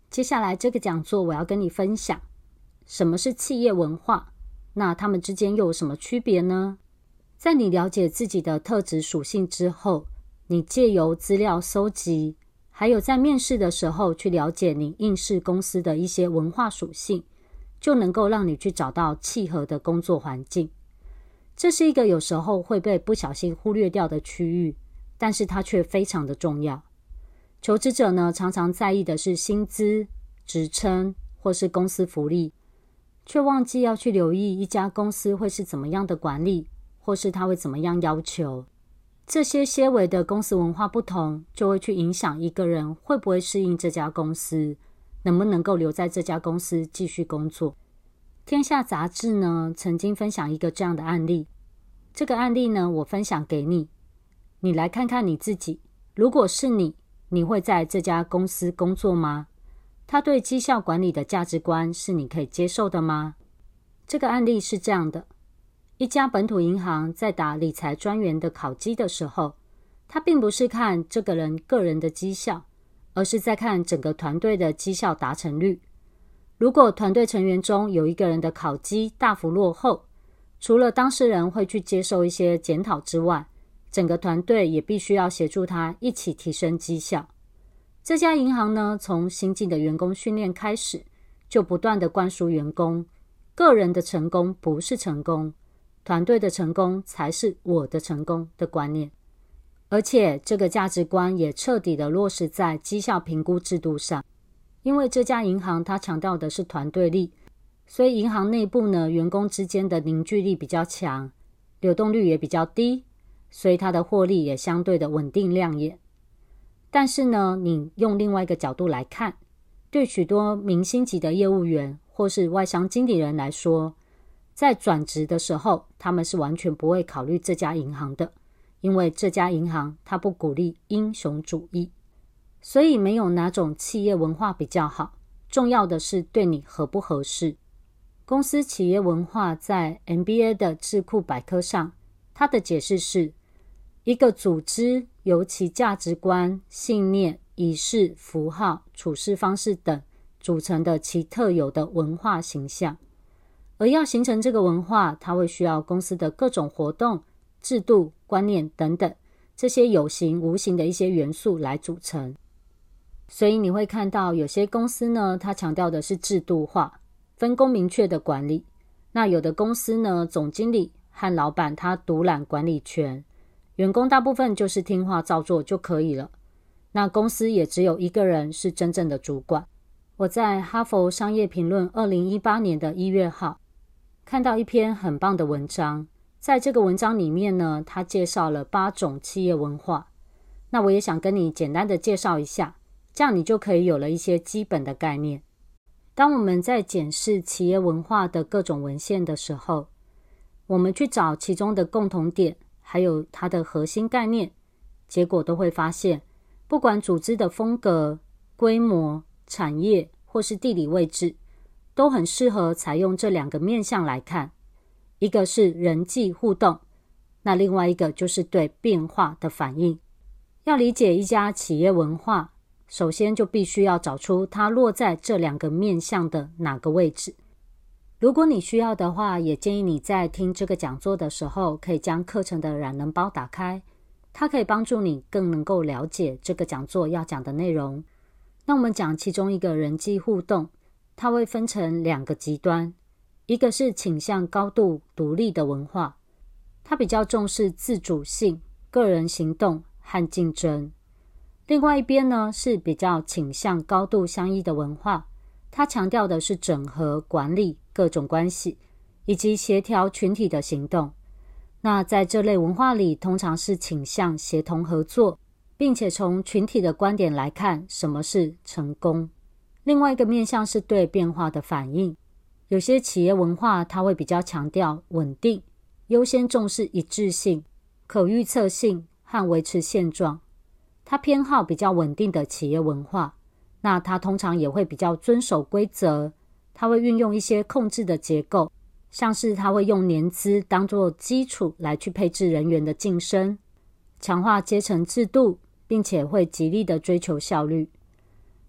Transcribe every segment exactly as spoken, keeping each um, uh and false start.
接下来这个讲座我要跟你分享什么是企业文化，那它们之间又有什么区别呢？在你了解自己的特质属性之后，你借由资料搜集，还有在面试的时候去了解你应试公司的一些文化属性，就能够让你去找到契合的工作环境。这是一个有时候会被不小心忽略掉的区域，但是它却非常的重要。求职者呢，常常在意的是薪资、职称或是公司福利，却忘记要去留意一家公司会是怎么样的管理，或是他会怎么样要求。这些些微的公司文化不同，就会去影响一个人会不会适应这家公司，能不能够留在这家公司继续工作。天下杂志呢，曾经分享一个这样的案例。这个案例呢，我分享给你，你来看看你自己。如果是你，你会在这家公司工作吗？他对绩效管理的价值观是你可以接受的吗？这个案例是这样的。一家本土银行在打理财专员的考绩的时候，他并不是看这个人个人的绩效，而是在看整个团队的绩效达成率。如果团队成员中有一个人的考绩大幅落后，除了当事人会去接受一些检讨之外，整个团队也必须要协助他一起提升绩效。这家银行呢，从新进的员工训练开始，就不断的灌输员工，个人的成功不是成功，团队的成功才是我的成功的观念。而且这个价值观也彻底的落实在绩效评估制度上。因为这家银行它强调的是团队力，所以银行内部呢，员工之间的凝聚力比较强，流动率也比较低，所以它的获利也相对的稳定亮眼。但是呢，你用另外一个角度来看，对许多明星级的业务员或是外商经理人来说，在转职的时候，他们是完全不会考虑这家银行的，因为这家银行它不鼓励英雄主义。所以没有哪种企业文化比较好，重要的是对你合不合适。公司企业文化在 M B A 的智库百科上，它的解释是一个组织由其价值观、信念、仪式、符号、处事方式等组成的其特有的文化形象。而要形成这个文化，它会需要公司的各种活动、制度、观念等等，这些有形无形的一些元素来组成。所以你会看到有些公司呢，它强调的是制度化、分工明确的管理。那有的公司呢，总经理和老板他独揽管理权，员工大部分就是听话照做就可以了。那公司也只有一个人是真正的主管。我在哈佛商业评论二零一八年的一月号看到一篇很棒的文章，在这个文章里面呢，他介绍了八种企业文化。那我也想跟你简单的介绍一下，这样你就可以有了一些基本的概念。当我们在检视企业文化的各种文献的时候，我们去找其中的共同点，还有它的核心概念，结果都会发现，不管组织的风格、规模、产业或是地理位置，都很适合采用这两个面向来看。一个是人际互动，那另外一个就是对变化的反应。要理解一家企业文化，首先就必须要找出它落在这两个面向的哪个位置。如果你需要的话，也建议你在听这个讲座的时候，可以将课程的懒人包打开，它可以帮助你更能够了解这个讲座要讲的内容。那我们讲其中一个人际互动，它会分成两个极端，一个是倾向高度独立的文化，它比较重视自主性、个人行动和竞争。另外一边呢，是比较倾向高度相依的文化，它强调的是整合管理各种关系，以及协调群体的行动。那在这类文化里，通常是倾向协同合作，并且从群体的观点来看什么是成功。另外一个面向是对变化的反应，有些企业文化它会比较强调稳定，优先重视一致性、可预测性和维持现状。它偏好比较稳定的企业文化，那它通常也会比较遵守规则，它会运用一些控制的结构，像是它会用年资当作基础来去配置人员的晋升，强化阶层制度，并且会极力的追求效率。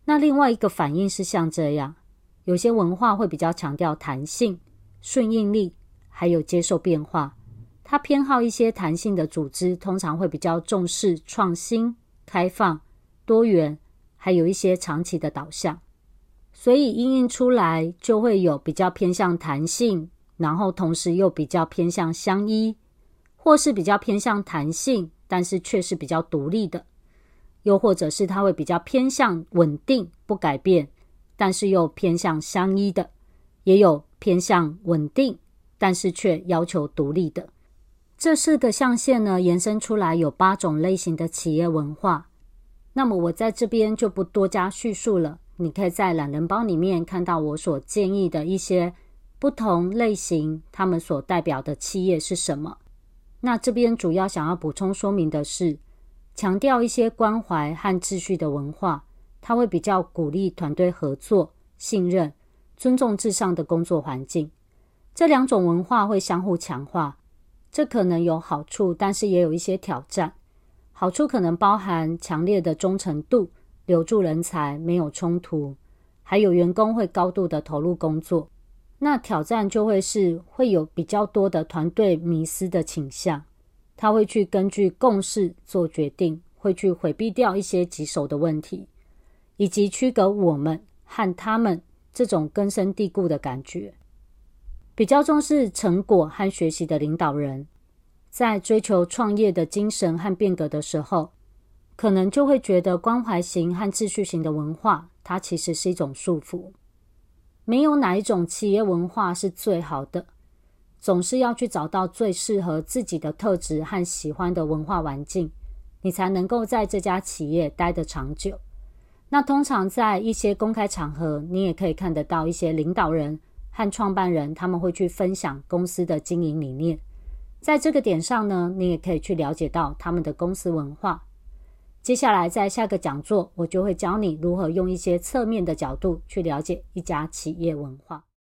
那另外一个反应是像这样，有些文化会比较强调弹性、顺应力，还有接受变化。它偏好一些弹性的组织，通常会比较重视创新、开放、多元，还有一些长期的导向。所以因应出来就会有比较偏向弹性，然后同时又比较偏向相依，或是比较偏向弹性，但是却是比较独立的。又或者是它会比较偏向稳定不改变，但是又偏向相依的，也有偏向稳定但是却要求独立的。这四个象限呢，延伸出来有八种类型的企业文化。那么我在这边就不多加叙述了，你可以在懒人包里面看到我所建议的一些不同类型，他们所代表的企业是什么。那这边主要想要补充说明的是，强调一些关怀和秩序的文化，它会比较鼓励团队合作、信任、尊重至上的工作环境。这两种文化会相互强化，这可能有好处，但是也有一些挑战。好处可能包含强烈的忠诚度，留住人才，没有冲突，还有员工会高度的投入工作。那挑战就会是会有比较多的团队迷思的倾向，他会去根据共识做决定，会去回避掉一些棘手的问题，以及区隔我们和他们这种根深蒂固的感觉。比较重视成果和学习的领导人，在追求创业的精神和变革的时候，可能就会觉得关怀型和秩序型的文化，它其实是一种束缚。没有哪一种企业文化是最好的，总是要去找到最适合自己的特质和喜欢的文化环境，你才能够在这家企业待得长久。那通常在一些公开场合，你也可以看得到一些领导人和创办人，他们会去分享公司的经营理念。在这个点上呢，你也可以去了解到他们的公司文化。接下来在下个讲座，我就会教你如何用一些侧面的角度去了解一家企业文化。